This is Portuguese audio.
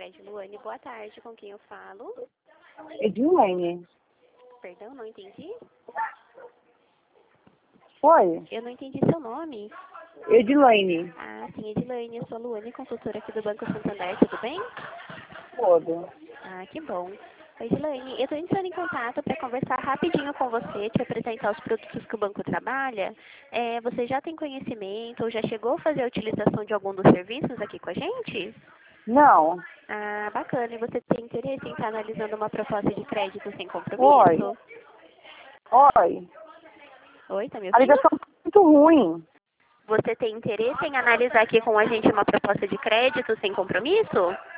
Luane, boa tarde. Com quem eu falo? Edilene. Perdão, não entendi. Oi? Eu não entendi seu nome. Edilene. Ah, sim, Edilene. Eu sou a Luane, consultora aqui do Banco Santander. Tudo bem? Tudo. Ah, que bom. Oi, Edilene, eu estou entrando em contato para conversar rapidinho com você, te apresentar os produtos que o banco trabalha. Você já tem conhecimento ou já chegou a fazer a utilização de algum dos serviços aqui com a gente? Não. Ah, bacana. E você tem interesse em estar analisando uma proposta de crédito sem Oi. compromisso? Oi. Oi, tá me A ouvindo? ligação tá muito ruim. Você tem interesse em analisar aqui com a gente uma proposta de crédito sem compromisso?